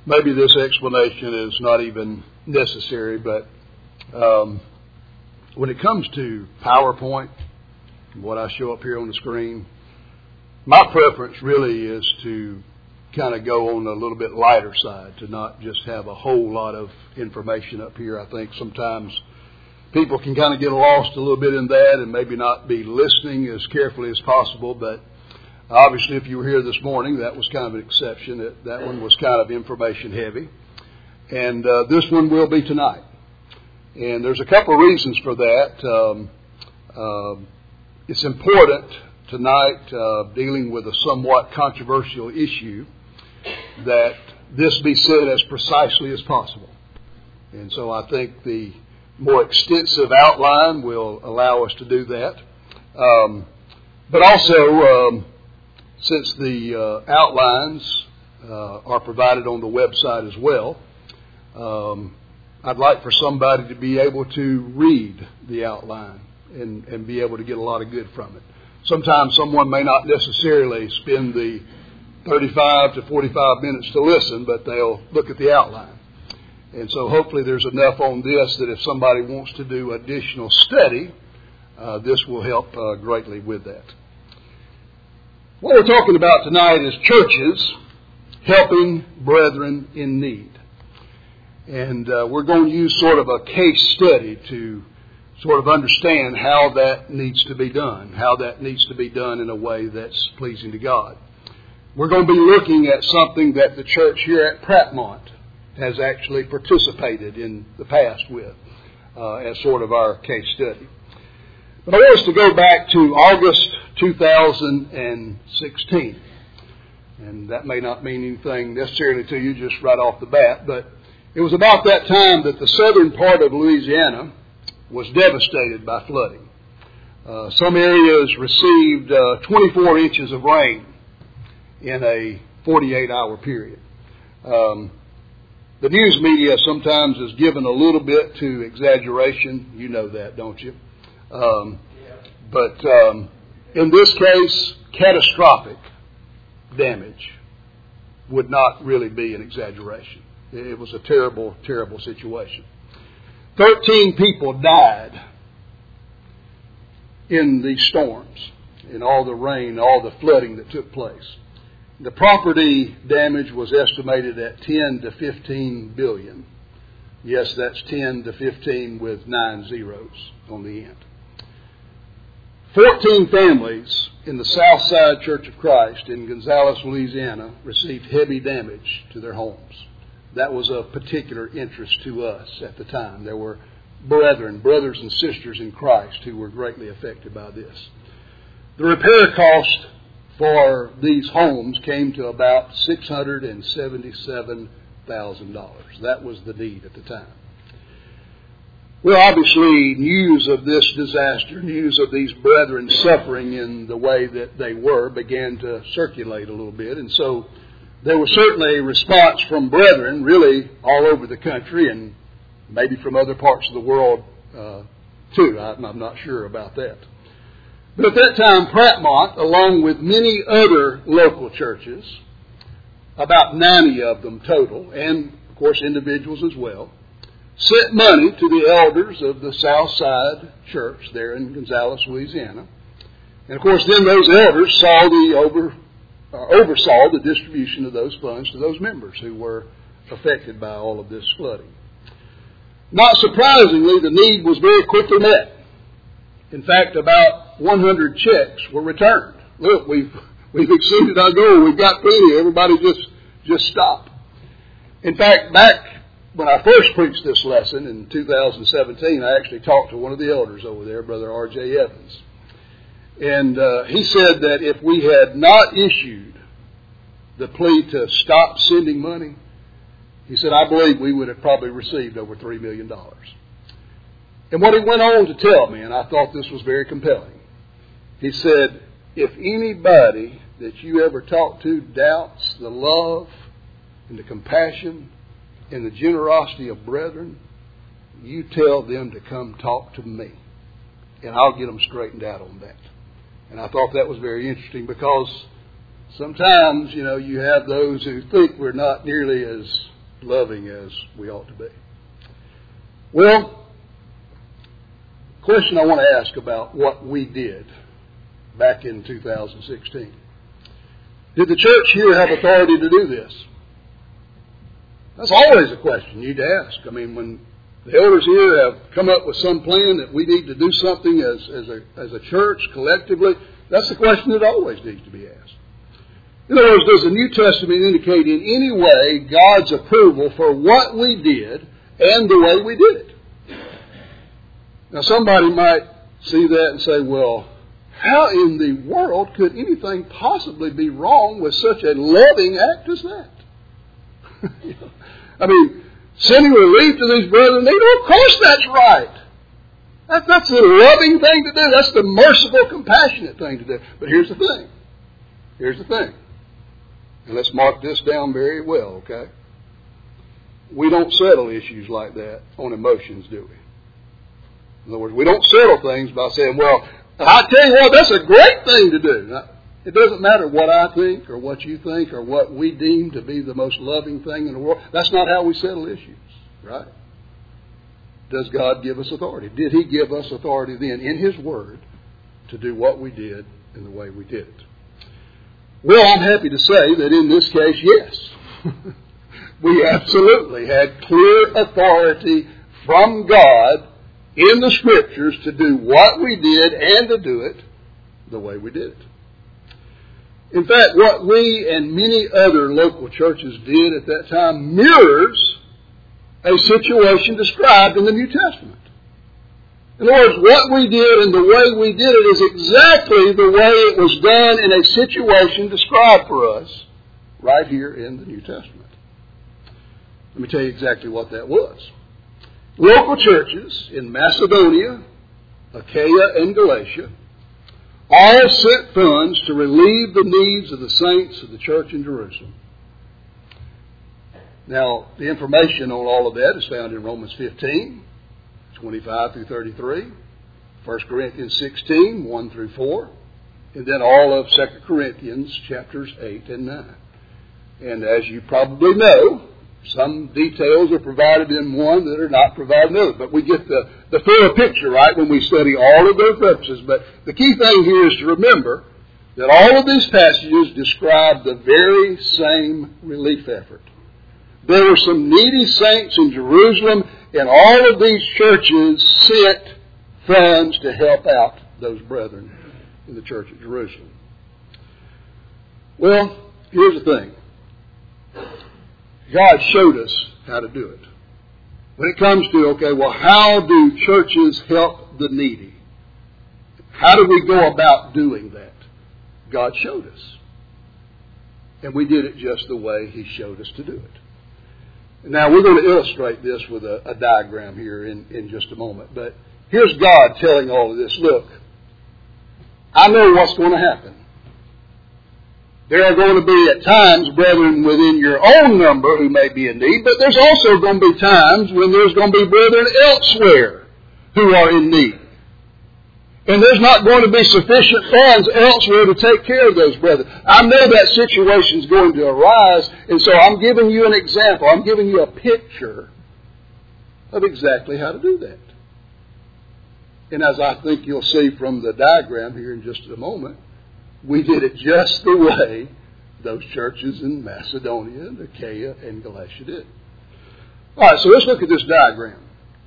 maybe this explanation is not even necessary, but when it comes to PowerPoint, what I show up here on the screen, my preference really is to kind of go on a little bit lighter side, to not just have a whole lot of information up here. I think sometimes people can kind of get lost a little bit in that and maybe not be listening as carefully as possible. But obviously, if you were here this morning, that was kind of an exception. That one was kind of information heavy. And this one will be tonight. And there's a couple of reasons for that. It's important tonight, dealing with a somewhat controversial issue, that this be said as precisely as possible. And so I think the more extensive outline will allow us to do that. But also, since the outlines are provided on the website as well, I'd like for somebody to be able to read the outline and be able to get a lot of good from it. Sometimes someone may not necessarily spend the 35 to 45 minutes to listen, but they'll look at the outline. And so hopefully there's enough on this that if somebody wants to do additional study, this will help greatly with that. What we're talking about tonight is churches helping brethren in need. And we're going to use sort of a case study to sort of understand how that needs to be done, how that needs to be done in a way that's pleasing to God. We're going to be looking at something that the church here at Prattmont has actually participated in the past with as sort of our case study. But I want us to go back to August 2016. And that may not mean anything necessarily to you just right off the bat, but it was about that time that the southern part of Louisiana was devastated by flooding. Some areas received 24 inches of rain in a 48-hour period. The news media sometimes is given a little bit to exaggeration. You know that, don't you? But in this case, catastrophic damage would not really be an exaggeration. It was a terrible, terrible situation. 13 people died in these storms, in all the rain, all the flooding that took place. The property damage was estimated at 10 to 15 billion. Yes, that's 10 to 15 with 9 zeros on the end. 14 families in the Southside Church of Christ in Gonzales, Louisiana, received heavy damage to their homes. That was of particular interest to us at the time. There were brothers and sisters in Christ who were greatly affected by this. The repair cost for these homes came to about $677,000. That was the need at the time. Well, obviously, news of this disaster, news of these brethren suffering in the way that they were, began to circulate a little bit. And so there was certainly a response from brethren really all over the country and maybe from other parts of the world too. I'm not sure about that. But at that time, Prattmont, along with many other local churches, about 90 of them total, and of course individuals as well, sent money to the elders of the Southside Church there in Gonzales, Louisiana. And of course then those elders oversaw the distribution of those funds to those members who were affected by all of this flooding. Not surprisingly, the need was very quickly met. In fact, about 100 checks were returned. Look, we've exceeded our goal. We've got plenty. Everybody just stop. In fact, back when I first preached this lesson in 2017, I actually talked to one of the elders over there, Brother R.J. Evans. And he said that if we had not issued the plea to stop sending money, he said, I believe we would have probably received over $3 million. And what he went on to tell me, and I thought this was very compelling, he said, if anybody that you ever talk to doubts the love and the compassion and the generosity of brethren, you tell them to come talk to me, and I'll get them straightened out on that. And I thought that was very interesting because sometimes, you have those who think we're not nearly as loving as we ought to be. Well, question I want to ask about what we did back in 2016. Did the church here have authority to do this? That's always a question you'd ask. I mean, when the elders here have come up with some plan that we need to do something as a church collectively, that's the question that always needs to be asked. In other words, does the New Testament indicate in any way God's approval for what we did and the way we did it? Now, somebody might see that and say, well, how in the world could anything possibly be wrong with such a loving act as that? I mean, sending relief to these brethren, of course that's right. That's the loving thing to do. That's the merciful, compassionate thing to do. But here's the thing. And let's mark this down very well, okay? We don't settle issues like that on emotions, do we? In other words, we don't settle things by saying, well, I tell you what, that's a great thing to do. Now, it doesn't matter what I think or what you think or what we deem to be the most loving thing in the world. That's not how we settle issues, right? Does God give us authority? Did He give us authority then in His Word to do what we did in the way we did it? Well, I'm happy to say that in this case, yes. We absolutely had clear authority from God in the Scriptures to do what we did and to do it the way we did it. In fact, what we and many other local churches did at that time mirrors a situation described in the New Testament. In other words, what we did and the way we did it is exactly the way it was done in a situation described for us right here in the New Testament. Let me tell you exactly what that was. Local churches in Macedonia, Achaia, and Galatia all sent funds to relieve the needs of the saints of the church in Jerusalem. Now, the information on all of that is found in Romans 15, 25 through 33, 1 Corinthians 16, 1 through 4, and then all of 2 Corinthians chapters 8 and 9. And as you probably know, some details are provided in one that are not provided in the other. But we get the full picture, right, when we study all of those references. But the key thing here is to remember that all of these passages describe the very same relief effort. There were some needy saints in Jerusalem, and all of these churches sent funds to help out those brethren in the church at Jerusalem. Well, here's the thing. God showed us how to do it. When it comes to, okay, well, how do churches help the needy? How do we go about doing that? God showed us. And we did it just the way He showed us to do it. Now, we're going to illustrate this with a diagram here in just a moment. But here's God telling all of this. Look, I know what's going to happen. There are going to be at times brethren within your own number who may be in need, but there's also going to be times when there's going to be brethren elsewhere who are in need. And there's not going to be sufficient funds elsewhere to take care of those brethren. I know that situation's going to arise, and so I'm giving you an example. I'm giving you a picture of exactly how to do that. And as I think you'll see from the diagram here in just a moment, we did it just the way those churches in Macedonia and Achaia and Galatia did. All right, so let's look at this diagram.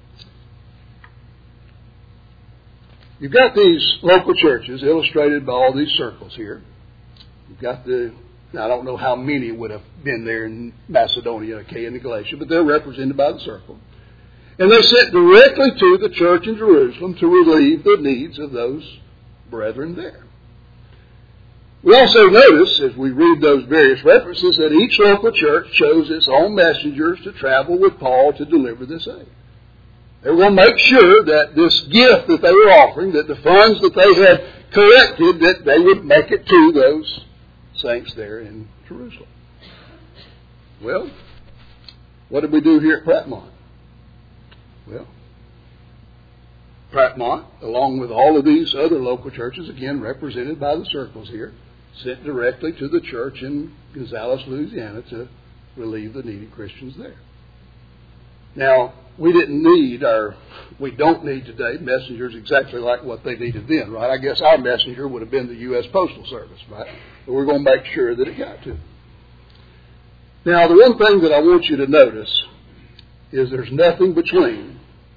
You've got these local churches illustrated by all these circles here. You've got now I don't know how many would have been there in Macedonia, Achaia, and Galatia, but they're represented by the circle. And they sent directly to the church in Jerusalem to relieve the needs of those brethren there. We also notice, as we read those various references, that each local church chose its own messengers to travel with Paul to deliver this aid. They were going to make sure that this gift that they were offering, that the funds that they had collected, that they would make it to those saints there in Jerusalem. Well, what did we do here at Prattmont? Well, Prattmont, along with all of these other local churches, again represented by the circles here, sent directly to the church in Gonzales, Louisiana to relieve the needy Christians there. Now, we don't need today messengers exactly like what they needed then, right? I guess our messenger would have been the U.S. Postal Service, right? But we're going to make sure that it got to them. Now, the one thing that I want you to notice is there's nothing between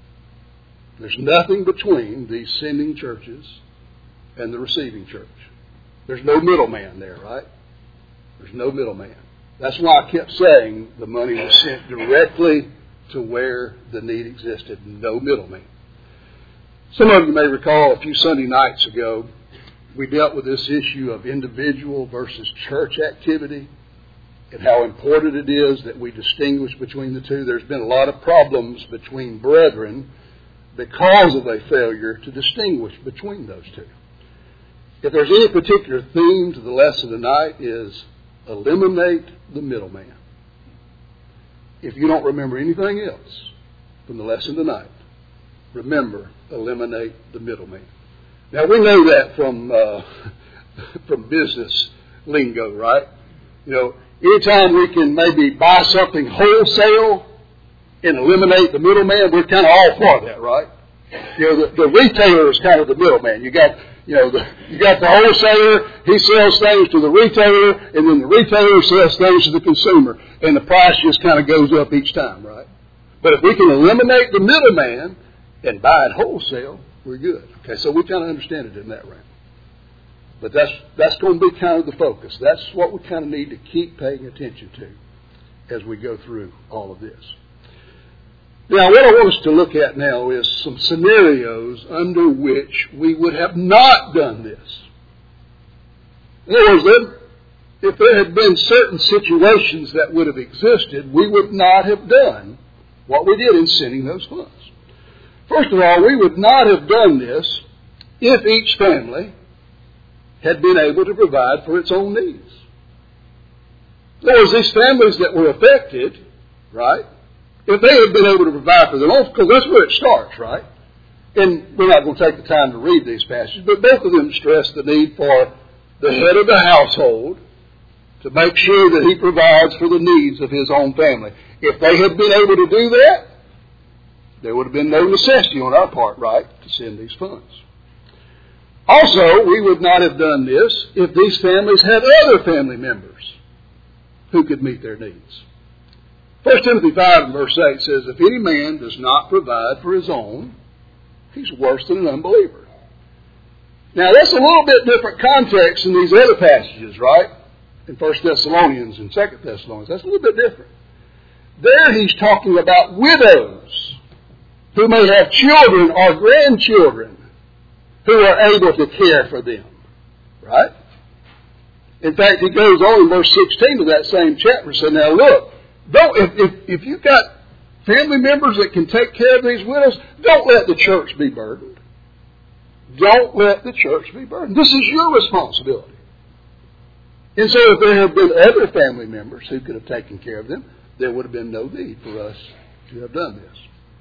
these sending churches and the receiving church. There's no middleman there, right? There's no middleman. That's why I kept saying the money was sent directly to where the need existed. No middleman. Some of you may recall a few Sunday nights ago, we dealt with this issue of individual versus church activity and how important it is that we distinguish between the two. There's been a lot of problems between brethren because of a failure to distinguish between those two. If there's any particular theme to the lesson tonight, is eliminate the middleman. If you don't remember anything else from the lesson tonight, remember, eliminate the middleman. Now, we know that from business lingo, right? You know, anytime we can maybe buy something wholesale and eliminate the middleman, we're kind of all for that, right? You know, the retailer is kind of the middleman. You got the wholesaler, he sells things to the retailer, and then the retailer sells things to the consumer, and the price just kind of goes up each time, right? But if we can eliminate the middleman and buy it wholesale, we're good. Okay, so we kind of understand it in that way. But that's going to be kind of the focus. That's what we kind of need to keep paying attention to as we go through all of this. Now, what I want us to look at now is some scenarios under which we would have not done this. In other words, if there had been certain situations that would have existed, we would not have done what we did in sending those funds. First of all, we would not have done this if each family had been able to provide for its own needs. In other words, these families that were affected, right, if they had been able to provide for their own, because that's where it starts, right? And we're not going to take the time to read these passages, but both of them stress the need for the head of the household to make sure that he provides for the needs of his own family. If they had been able to do that, there would have been no necessity on our part, right, to send these funds. Also, we would not have done this if these families had other family members who could meet their needs. 1 Timothy 5 and verse 8 says, if any man does not provide for his own, he's worse than an unbeliever. Now, that's a little bit different context in these other passages, right? In 1 Thessalonians and 2 Thessalonians. That's a little bit different. There he's talking about widows who may have children or grandchildren who are able to care for them, right? In fact, he goes on in verse 16 of that same chapter and says, now look, if you've got family members that can take care of these widows, don't let the church be burdened. Don't let the church be burdened. This is your responsibility. And so if there had been other family members who could have taken care of them, there would have been no need for us to have done this.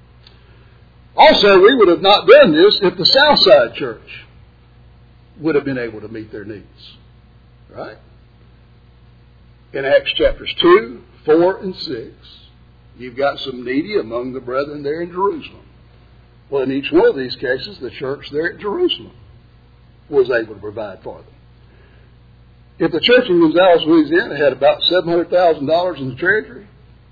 Also, we would have not done this if the Southside Church would have been able to meet their needs. Right? In Acts chapters 2, 4, and 6, you've got some needy among the brethren there in Jerusalem. Well, in each one of these cases, the church there at Jerusalem was able to provide for them. If the church in Gonzales, Louisiana had about $700,000 in the treasury,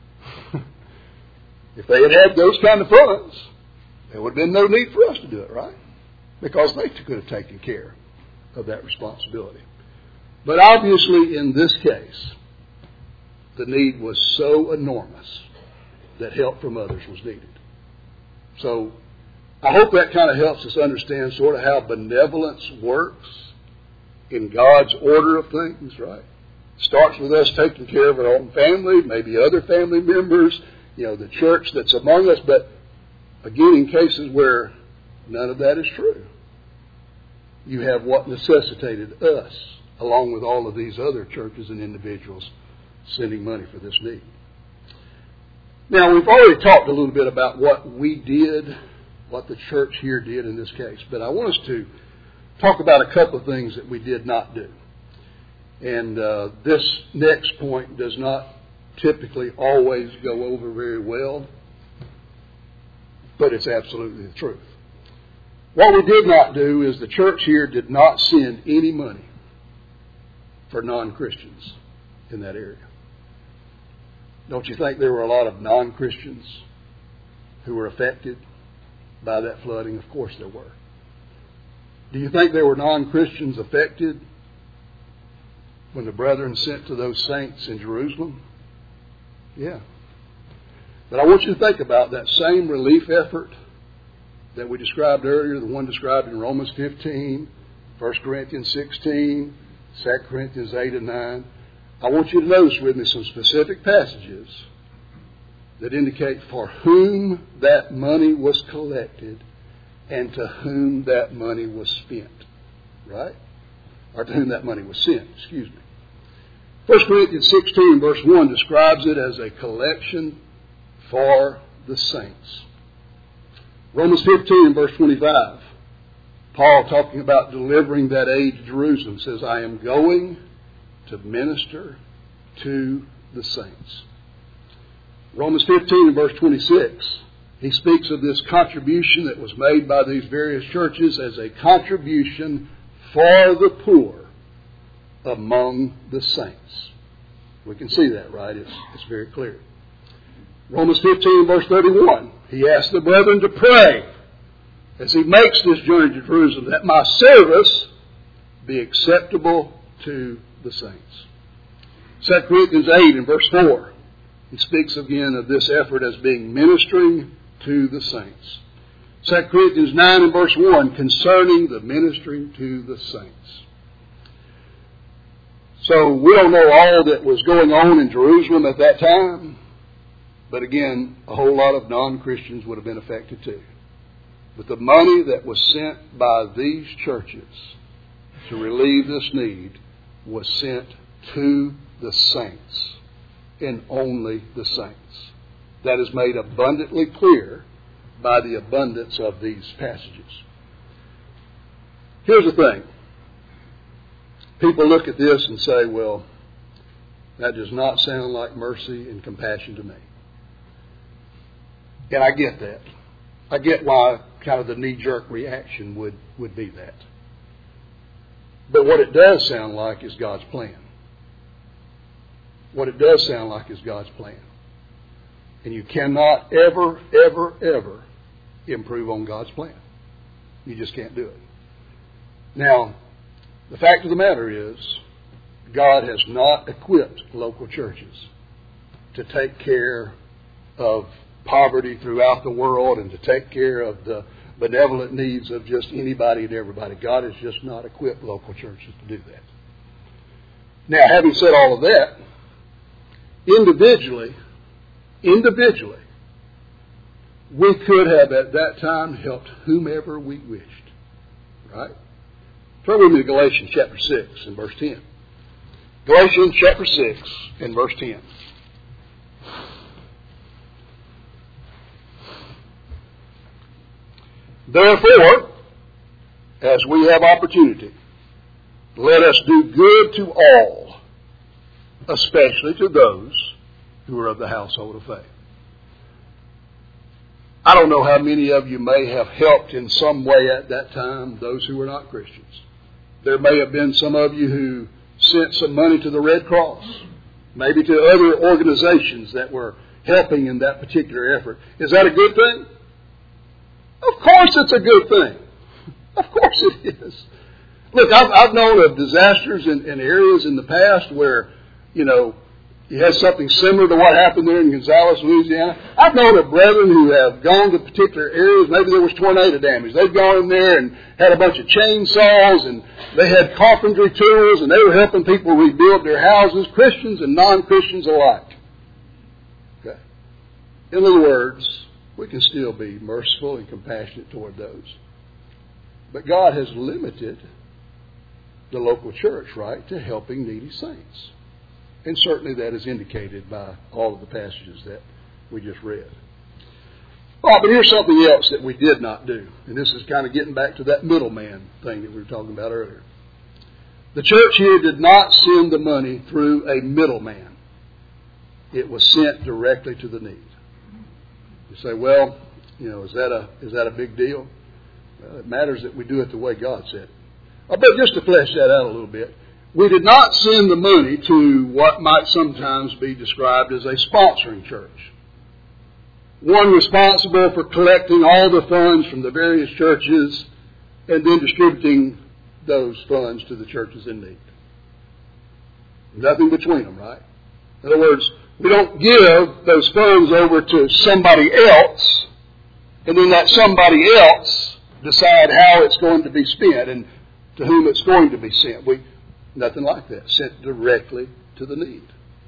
if they had those kind of funds, there would have been no need for us to do it, right? Because they could have taken care of that responsibility. But obviously, in this case, the need was so enormous that help from others was needed. So I hope that kind of helps us understand sort of how benevolence works in God's order of things, right? It starts with us taking care of our own family, maybe other family members, the church that's among us, but again, in cases where none of that is true, you have what necessitated us, along with all of these other churches and individuals, sending money for this need. Now, we've already talked a little bit about what we did, what the church here did in this case, but I want us to talk about a couple of things that we did not do. And this next point does not typically always go over very well, but it's absolutely the truth. What we did not do is the church here did not send any money for non-Christians in that area. Don't you think there were a lot of non-Christians who were affected by that flooding? Of course there were. Do you think there were non-Christians affected when the brethren sent to those saints in Jerusalem? Yeah. But I want you to think about that same relief effort that we described earlier, the one described in Romans 15, 1 Corinthians 16, 2 Corinthians 8 and 9. I want you to notice with me some specific passages that indicate for whom that money was collected and to whom that money was spent. Right? Or to whom that money was sent, excuse me. 1 Corinthians 16 verse 1 describes it as a collection for the saints. Romans 15 verse 25, Paul, talking about delivering that aid to Jerusalem, says, I am going to minister to the saints. Romans 15 verse 26, he speaks of this contribution that was made by these various churches as a contribution for the poor among the saints. We can see that, right? It's very clear. Romans 15 verse 31, he asks the brethren to pray as he makes this journey to Jerusalem, that my service be acceptable to the saints. 2 Corinthians 8 and verse 4, he speaks again of this effort as being ministering to the saints. 2 Corinthians 9 and verse 1, concerning the ministering to the saints. So we don't know all that was going on in Jerusalem at that time, but again, a whole lot of non-Christians would have been affected too. But the money that was sent by these churches to relieve this need was sent to the saints, and only the saints. That is made abundantly clear by the abundance of these passages. Here's the thing. People look at this and say, well, that does not sound like mercy and compassion to me. And I get that. I get why kind of the knee-jerk reaction would be that. But what it does sound like is God's plan. What it does sound like is God's plan. And you cannot ever, ever, ever improve on God's plan. You just can't do it. Now, the fact of the matter is, God has not equipped local churches to take care of poverty throughout the world and to take care of the benevolent needs of just anybody and everybody. God has just not equipped local churches to do that. Now, having said all of that, individually, we could have at that time helped whomever we wished. Right? Turn with me to Galatians chapter 6 and verse 10. Galatians chapter 6 and verse 10. Therefore, as we have opportunity, let us do good to all, especially to those who are of the household of faith. I don't know how many of you may have helped in some way at that time those who were not Christians. There may have been some of you who sent some money to the Red Cross, maybe to other organizations that were helping in that particular effort. Is that a good thing? Of course it's a good thing. Of course it is. Look, I've known of disasters in areas in the past where, you had something similar to what happened there in Gonzales, Louisiana. I've known of brethren who have gone to particular areas. Maybe there was tornado damage. They've gone in there and had a bunch of chainsaws, and they had carpentry tools, and they were helping people rebuild their houses, Christians and non-Christians alike. Okay. In other words, we can still be merciful and compassionate toward those. But God has limited the local church, right, to helping needy saints. And certainly that is indicated by all of the passages that we just read. Well, but here's something else that we did not do. And this is kind of getting back to that middleman thing that we were talking about earlier. The church here did not send the money through a middleman. it was sent directly to the need. You say, well, is that a big deal? Well, it matters that we do it the way God said it. But just to flesh that out a little bit, we did not send the money to what might sometimes be described as a sponsoring church. One responsible for collecting all the funds from the various churches and then distributing those funds to the churches in need. Nothing between them, right? In other words, we don't give those funds over to somebody else and then let somebody else decide how it's going to be spent and to whom it's going to be sent. Nothing like that. Sent directly to the need.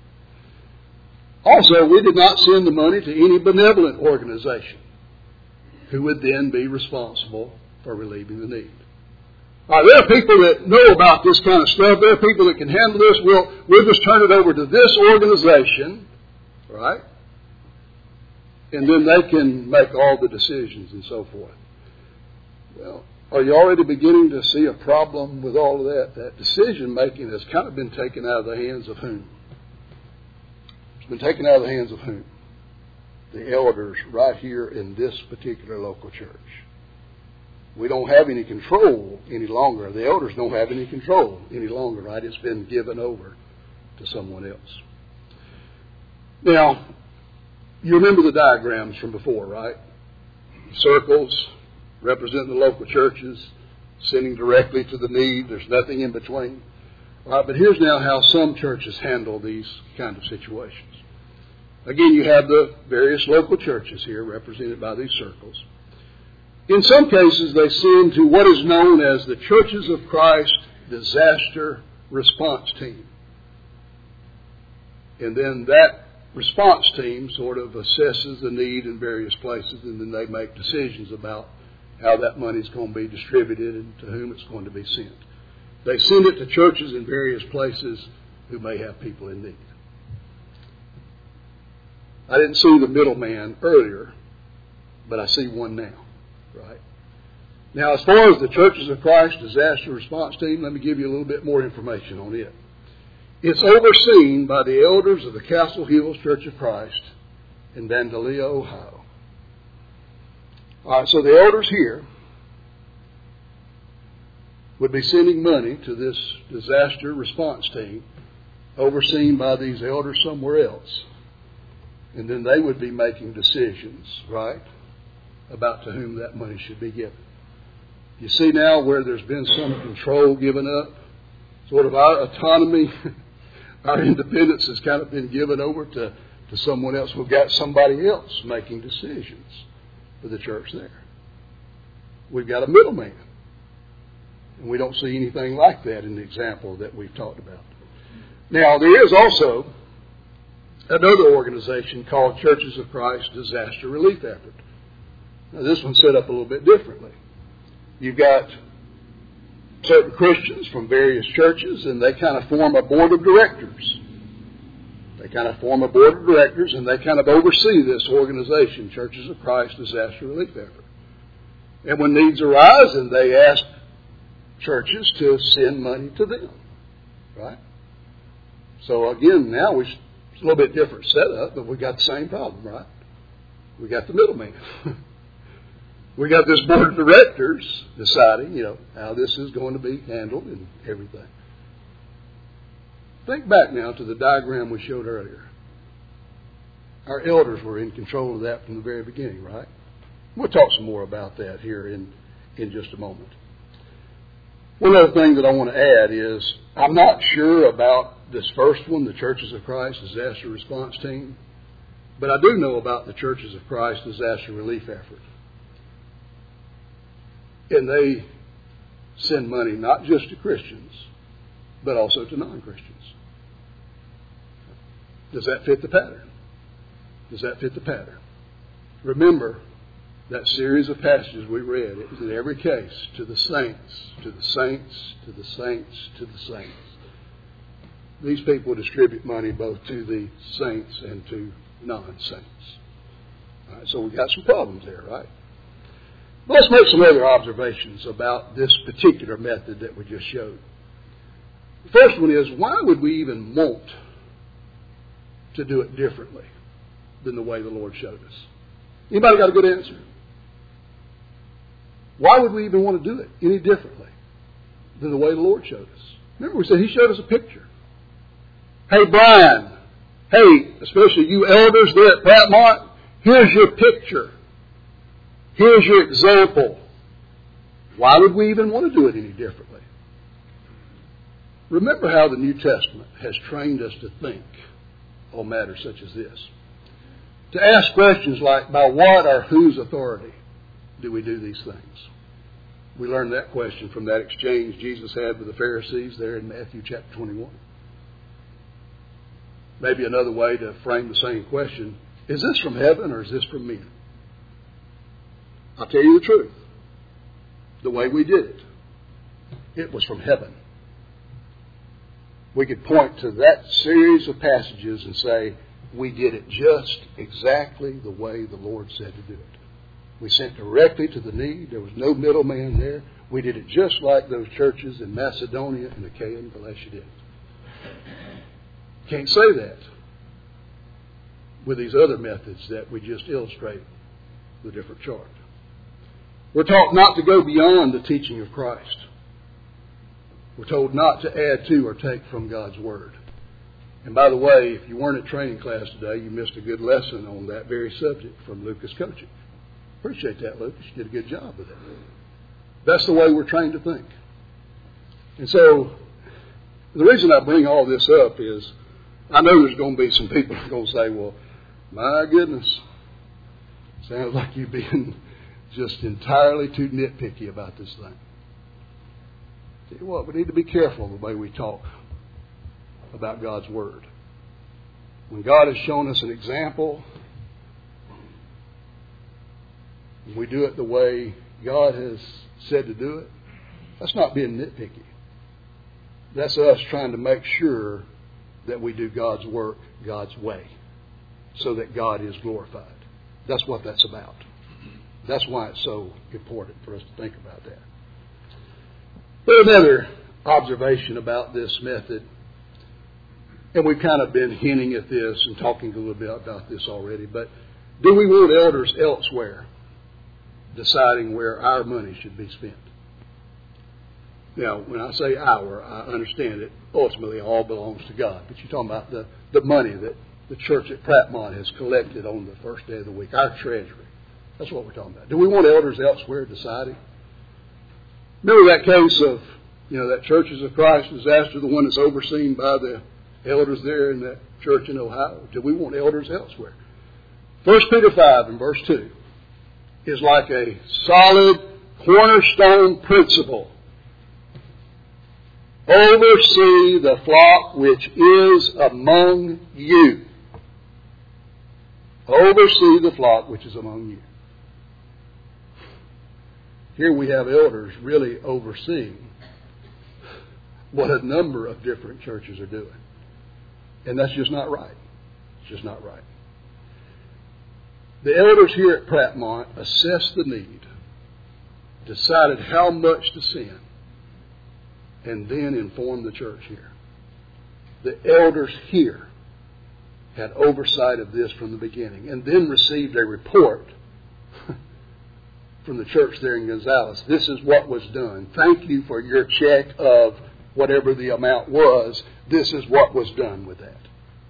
Also, we did not send the money to any benevolent organization who would then be responsible for relieving the need. There are people that know about this kind of stuff. There are people that can handle this. We'll just turn it over to this organization, right? And then they can make all the decisions and so forth. Well, are you already beginning to see a problem with all of that? That decision-making has kind of been taken out of the hands of whom? It's been taken out of the hands of whom? The elders right here in this particular local church. We don't have any control any longer. The elders don't have any control any longer, right? It's been given over to someone else. Now, you remember the diagrams from before, right? Circles representing the local churches, sending directly to the need. There's nothing in between. All right, but here's now how some churches handle these kind of situations. Again, you have the various local churches here represented by these circles. In some cases, they send to what is known as the Churches of Christ Disaster Response Team. And then that response team sort of assesses the need in various places, and then they make decisions about how that money is going to be distributed and to whom it's going to be sent. They send it to churches in various places who may have people in need. I didn't see the middleman earlier, but I see one now. Right. Now, as far as the Churches of Christ Disaster Response Team, let me give you a little bit more information on it. It's overseen by the elders of the Castle Hills Church of Christ in Vandalia, Ohio. All right, so the elders here would be sending money to this disaster response team, overseen by these elders somewhere else. And then they would be making decisions, right, about to whom that money should be given. You see now where there's been some control given up, sort of our autonomy, our independence has kind of been given over to someone else. We've got somebody else making decisions for the church there. We've got a middleman. And we don't see anything like that in the example that we've talked about. Now, there is also another organization called Churches of Christ Disaster Relief Effort. Now, this one's set up a little bit differently. You've got certain Christians from various churches, and they kind of form a board of directors. They kind of form a board of directors, and they kind of oversee this organization, Churches of Christ Disaster Relief Effort. And when needs arise, and they ask churches to send money to them, right? So again, now it's a little bit different setup, but we got the same problem, right? We got the middleman. We got this board of directors deciding, how this is going to be handled and everything. Think back now to the diagram we showed earlier. Our elders were in control of that from the very beginning, right? We'll talk some more about that here in just a moment. One other thing that I want to add is I'm not sure about this first one, the Churches of Christ Disaster Response Team, but I do know about the Churches of Christ Disaster Relief Effort. And they send money not just to Christians, but also to non-Christians. Does that fit the pattern? Does that fit the pattern? Remember that series of passages we read. It was in every case to the saints, to the saints, to the saints, to the saints. These people distribute money both to the saints and to non-saints. All right, so we got some problems there, right? Let's make some other observations about this particular method that we just showed. The first one is, why would we even want to do it differently than the way the Lord showed us? Anybody got a good answer? Why would we even want to do it any differently than the way the Lord showed us? Remember, we said He showed us a picture. Hey, Brian. Hey, especially you elders there at Prattmont, here's your picture. Here's your example. Why would we even want to do it any differently? Remember how the New Testament has trained us to think on matters such as this. To ask questions like, by what or whose authority do we do these things? We learned that question from that exchange Jesus had with the Pharisees there in Matthew chapter 21. Maybe another way to frame the same question, is this from heaven or is this from men? I'll tell you the truth. The way we did it, it was from heaven. We could point to that series of passages and say, we did it just exactly the way the Lord said to do it. We sent directly to the need. There was no middleman there. We did it just like those churches in Macedonia and Achaia and Galatia did. Can't say that with these other methods that we just illustrate the different chart. We're taught not to go beyond the teaching of Christ. We're told not to add to or take from God's Word. And by the way, if you weren't at training class today, you missed a good lesson on that very subject from Lucas Coaching. Appreciate that, Lucas. You did a good job with that. That's the way we're trained to think. And so, the reason I bring all this up is, I know there's going to be some people who are going to say, well, my goodness, sounds like you're being just entirely too nitpicky about this thing. Tell you what, we need to be careful the way we talk about God's Word. When God has shown us an example, and we do it the way God has said to do it, that's not being nitpicky. That's us trying to make sure that we do God's work God's way so that God is glorified. That's what that's about. That's why it's so important for us to think about that. But another observation about this method, and we've kind of been hinting at this and talking a little bit about this already, but do we want elders elsewhere deciding where our money should be spent? Now, when I say our, I understand it ultimately all belongs to God. But you're talking about the money that the church at Prattmont has collected on the first day of the week, our treasury. That's what we're talking about. Do we want elders elsewhere deciding? Remember that case of, that Churches of Christ disaster, the one that's overseen by the elders there in that church in Ohio? Do we want elders elsewhere? 1 Peter 5 and verse 2 is like a solid cornerstone principle. Oversee the flock which is among you. Oversee the flock which is among you. Here we have elders really overseeing what a number of different churches are doing. And that's just not right. It's just not right. The elders here at Prattmont assessed the need, decided how much to send, and then informed the church here. The elders here had oversight of this from the beginning and then received a report from the church there in Gonzales. This is what was done. Thank you for your check of whatever the amount was. This is what was done with that.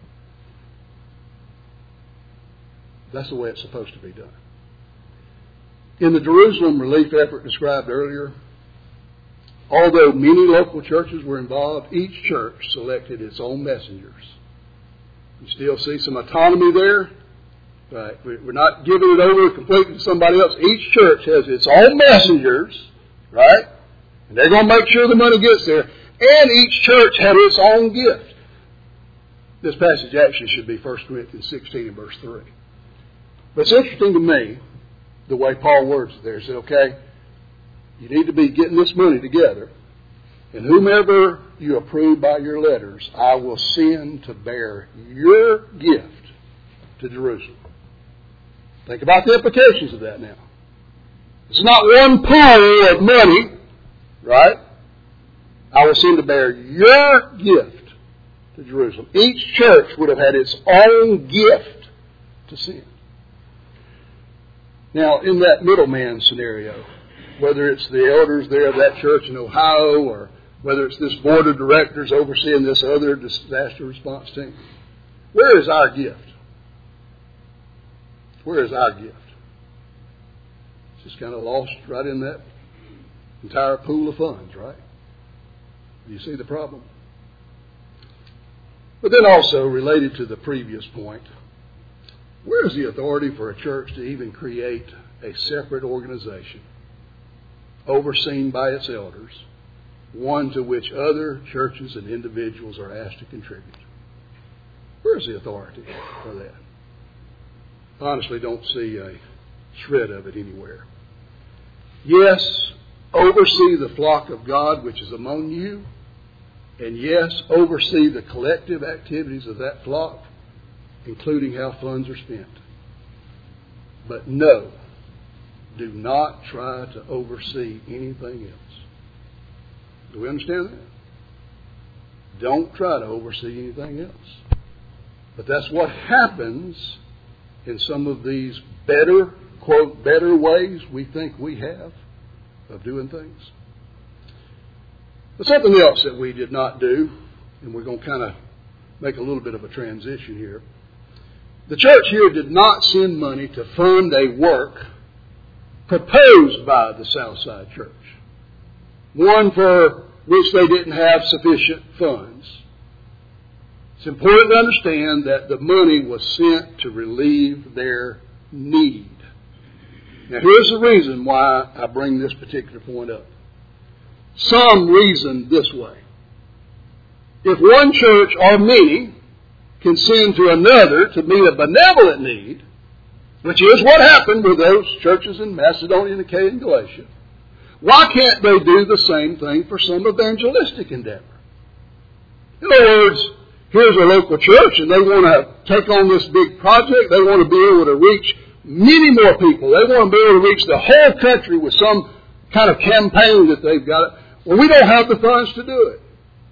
That's the way it's supposed to be done. In the Jerusalem relief effort described earlier, although many local churches were involved, each church selected its own messengers. You still see some autonomy there. Right. We're not giving it over completely to somebody else. Each church has its own messengers, right? And they're going to make sure the money gets there. And each church had its own gift. This passage actually should be 1 Corinthians 16 and verse 3. But it's interesting to me the way Paul words it there. He said, okay, you need to be getting this money together. And whomever you approve by your letters, I will send to bear your gift to Jerusalem. Think about the implications of that now. It's not one pool of money, right? I will send to bear your gift to Jerusalem. Each church would have had its own gift to send. Now, in that middleman scenario, whether it's the elders there of that church in Ohio or whether it's this board of directors overseeing this other disaster response team, where is our gift? Where is our gift? It's just kind of lost right in that entire pool of funds, right? Do you see the problem? But then also, related to the previous point, where is the authority for a church to even create a separate organization overseen by its elders, one to which other churches and individuals are asked to contribute? Where's the authority for that? I honestly don't see a shred of it anywhere. Yes, oversee the flock of God which is among you, and yes, oversee the collective activities of that flock, including how funds are spent. But no, do not try to oversee anything else. Do we understand that? Don't try to oversee anything else. But that's what happens in some of these better, quote, better ways we think we have of doing things. But something else that we did not do, and we're going to kind of make a little bit of a transition here. The church here did not send money to fund a work proposed by the Southside Church, one for which they didn't have sufficient funds. It's important to understand that the money was sent to relieve their need. Now, here's the reason why I bring this particular point up. Some reason this way. If one church or many can send to another to meet a benevolent need, which is what happened with those churches in Macedonia, Achaia, and Galatia, why can't they do the same thing for some evangelistic endeavor? In other words, here's a local church and they want to take on this big project. They want to be able to reach many more people. They want to be able to reach the whole country with some kind of campaign that they've got. Well, we don't have the funds to do it.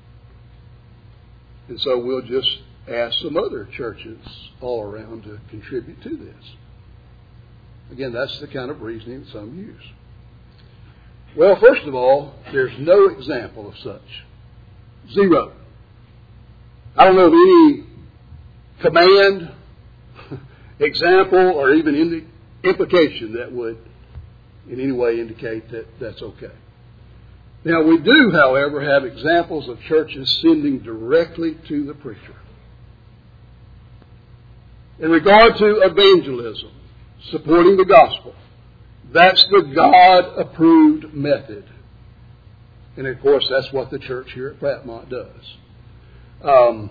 And so we'll just ask some other churches all around to contribute to this. Again, that's the kind of reasoning some use. Well, first of all, there's no example of such. Zero. I don't know of any command, example, or even implication that would in any way indicate that that's okay. Now, we do, however, have examples of churches sending directly to the preacher. In regard to evangelism, supporting the gospel, that's the God-approved method. And, of course, that's what the church here at Prattmont does.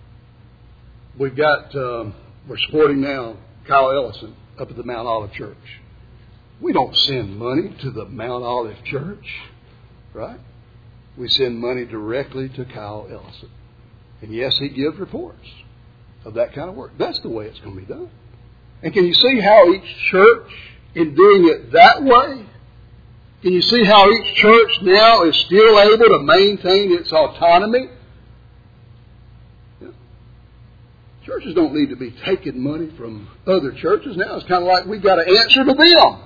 We're supporting now Kyle Ellison up at the Mount Olive Church. We don't send money to the Mount Olive Church, right? We send money directly to Kyle Ellison. And yes, he gives reports of that kind of work. That's the way it's going to be done. And can you see how each church, in doing it that way, can you see how each church now is still able to maintain its autonomy? Churches don't need to be taking money from other churches now. It's kind of like we've got to answer to them.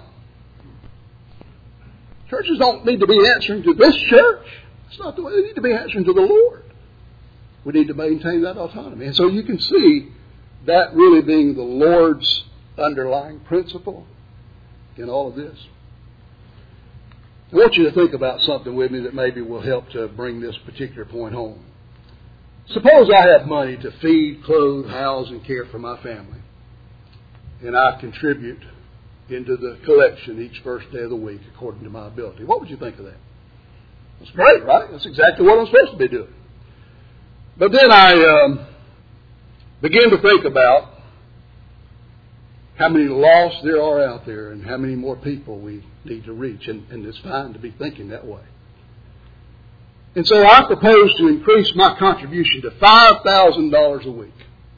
Churches don't need to be answering to this church. It's not the way. They need to be answering to the Lord. We need to maintain that autonomy. And so you can see that really being the Lord's underlying principle in all of this. I want you to think about something with me that maybe will help to bring this particular point home. Suppose I have money to feed, clothe, house, and care for my family, and I contribute into the collection each first day of the week according to my ability. What would you think of that? That's great, right? That's exactly what I'm supposed to be doing. But then I begin to think about how many lost there are out there and how many more people we need to reach. And it's fine to be thinking that way. And so I propose to increase my contribution to $5,000 a week.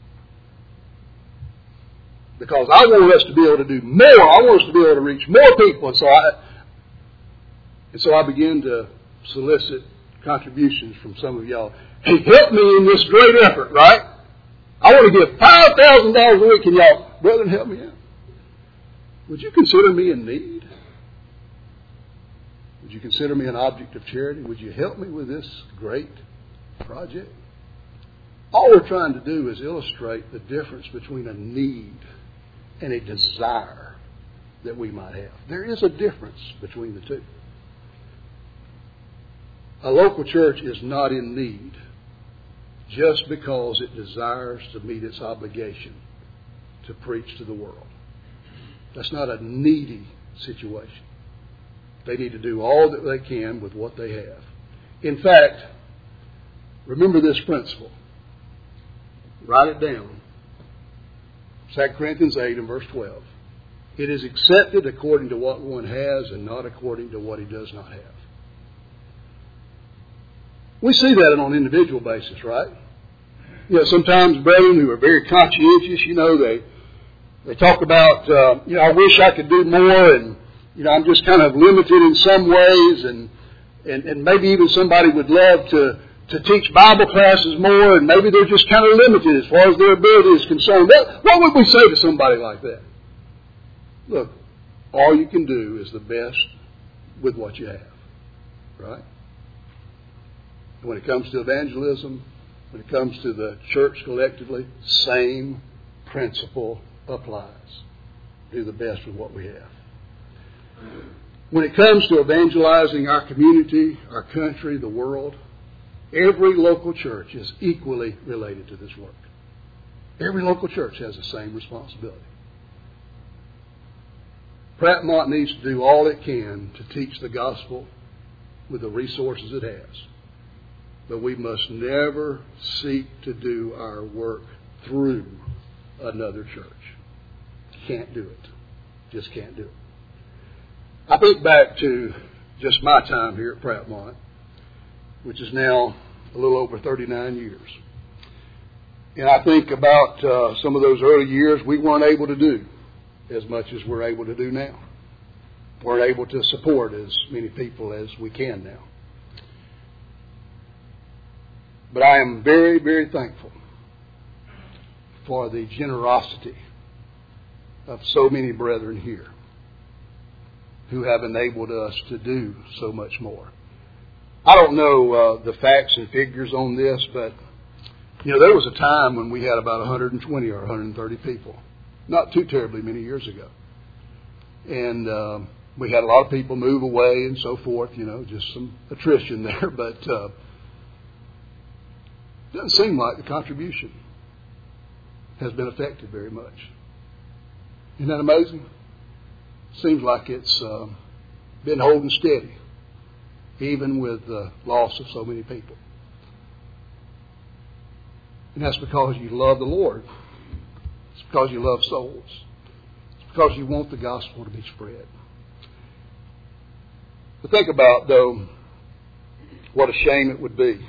Because I want us to be able to do more. I want us to be able to reach more people. And so I begin to solicit contributions from some of y'all. Hey, help me in this great effort, right? I want to give $5,000 a week. Can y'all, brethren, help me out? Would you consider me in need? Would you consider me an object of charity? Would you help me with this great project? All we're trying to do is illustrate the difference between a need and a desire that we might have. There is a difference between the two. A local church is not in need just because it desires to meet its obligation to preach to the world. That's not a needy situation. They need to do all that they can with what they have. In fact, remember this principle. Write it down. 2 Corinthians 8 and verse 12. It is accepted according to what one has and not according to what he does not have. We see that on an individual basis, right? You know, sometimes brethren who are very conscientious, they talk about, I wish I could do more, and, I'm just kind of limited in some ways, and maybe even somebody would love to teach Bible classes more, and maybe they're just kind of limited as far as their ability is concerned. What would we say to somebody like that? Look, all you can do is the best with what you have, right? And when it comes to evangelism, when it comes to the church collectively, same principle applies. Do the best with what we have. When it comes to evangelizing our community, our country, the world, every local church is equally related to this work. Every local church has the same responsibility. Pratt Mont needs to do all it can to teach the gospel with the resources it has. But we must never seek to do our work through another church. Can't do it. Just can't do it. I think back to just my time here at Pratt Mont, which is now a little over 39 years. And I think about some of those early years we weren't able to do as much as we're able to do now. We're able to support as many people as we can now. But I am very, very thankful for the generosity of so many brethren here who have enabled us to do so much more. I don't know the facts and figures on this, but there was a time when we had about 120 or 130 people, not too terribly many years ago. And we had a lot of people move away and so forth, just some attrition there, but it doesn't seem like the contribution has been affected very much. Isn't that amazing? Seems like it's been holding steady, even with the loss of so many people. And that's because you love the Lord. It's because you love souls. It's because you want the gospel to be spread. But think about, though, what a shame it would be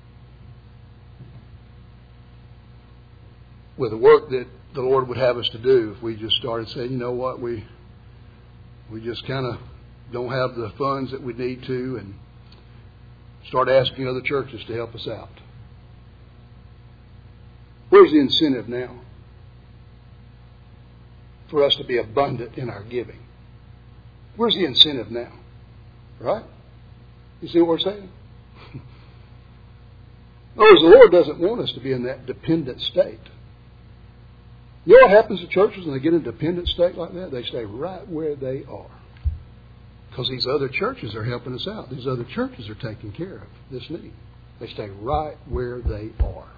with the work that the Lord would have us to do if we just started saying, you know what, we just kind of don't have the funds that we need to, and start asking other churches to help us out. Where's the incentive now for us to be abundant in our giving? Where's the incentive now? Right? You see what we're saying? In other words, the Lord doesn't want us to be in that dependent state. You know what happens to churches when they get in a dependent state like that? They stay right where they are. Because these other churches are helping us out. These other churches are taking care of this need. They stay right where they are.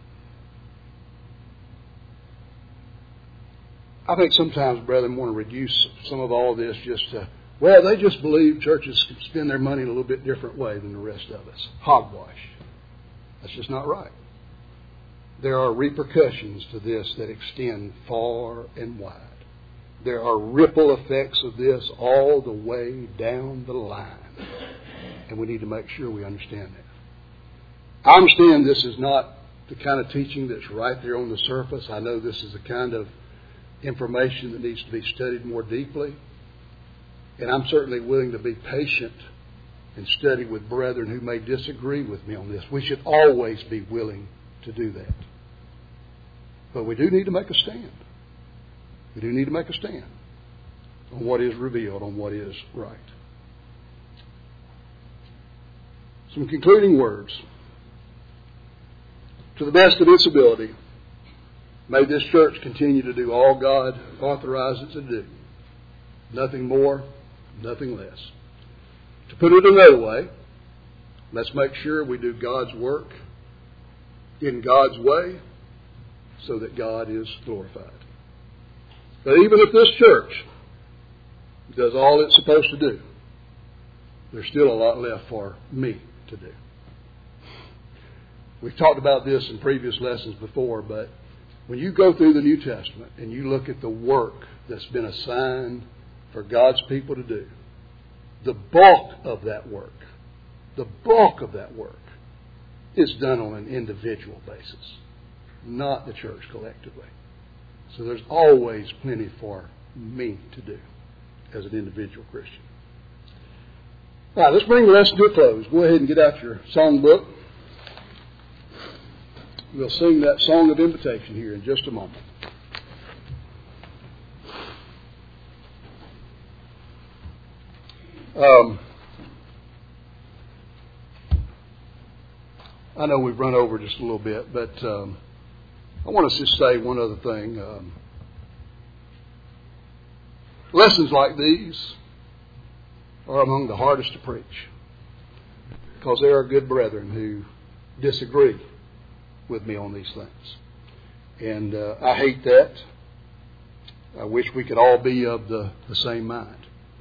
I think sometimes brethren want to reduce some of all this just to, well, they just believe churches spend their money in a little bit different way than the rest of us. Hogwash. That's just not right. There are repercussions to this that extend far and wide. There are ripple effects of this all the way down the line. And we need to make sure we understand that. I understand this is not the kind of teaching that's right there on the surface. I know this is the kind of information that needs to be studied more deeply. And I'm certainly willing to be patient and study with brethren who may disagree with me on this. We should always be willing to do that. But we do need to make a stand. We do need to make a stand on what is revealed, on what is right. Some concluding words. To the best of its ability, may this church continue to do all God authorizes it to do. Nothing more, nothing less. To put it another way, let's make sure we do God's work in God's way so that God is glorified. But even if this church does all it's supposed to do, there's still a lot left for me to do. We've talked about this in previous lessons before, but when you go through the New Testament and you look at the work that's been assigned for God's people to do, the bulk of that work is done on an individual basis, not the church collectively. So there's always plenty for me to do as an individual Christian. All right, let's bring the lesson to a close. Go ahead and get out your songbook. We'll sing that song of invitation here in just a moment. I know we've run over just a little bit, but I want to just say one other thing. Lessons like these are among the hardest to preach because there are good brethren who disagree with me on these things. And I hate that. I wish we could all be of the same mind.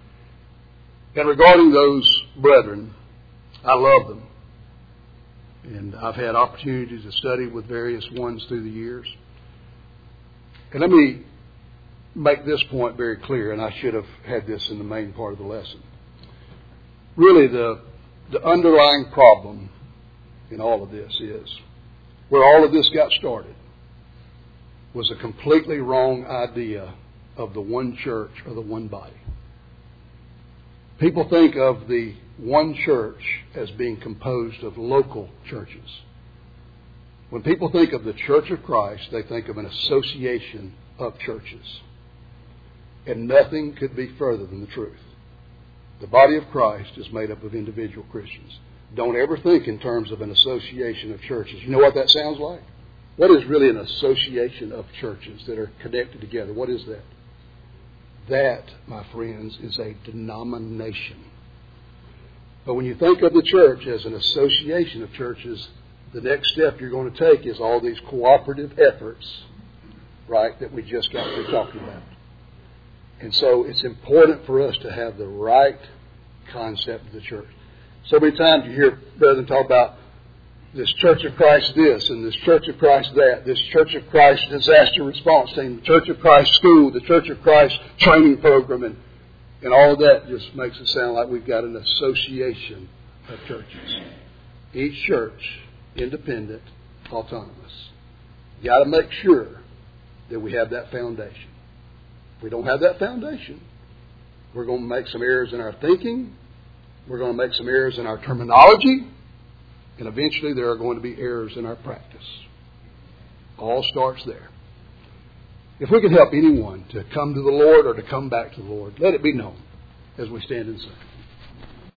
And regarding those brethren, I love them. And I've had opportunities to study with various ones through the years. And let me make this point very clear, and I should have had this in the main part of the lesson. Really, the underlying problem in all of this is where all of this got started was a completely wrong idea of the one church or the one body. People think of the one church as being composed of local churches. When people think of the Church of Christ, they think of an association of churches. And nothing could be further than the truth. The body of Christ is made up of individual Christians. Don't ever think in terms of an association of churches. You know what that sounds like? What is really an association of churches that are connected together? What is that? That, my friends, is a denomination. But when you think of the church as an association of churches, the next step you're going to take is all these cooperative efforts, right, that we just got through talking about. And so it's important for us to have the right concept of the church. So many times you hear brethren talk about this Church of Christ this and this Church of Christ that, this Church of Christ disaster response team, the Church of Christ school, the Church of Christ training program, and all of that just makes it sound like we've got an association of churches. Each church, independent, autonomous. You've got to make sure that we have that foundation. If we don't have that foundation, we're going to make some errors in our thinking. We're going to make some errors in our terminology. And eventually there are going to be errors in our practice. All starts there. If we can help anyone to come to the Lord or to come back to the Lord, let it be known as we stand and sing.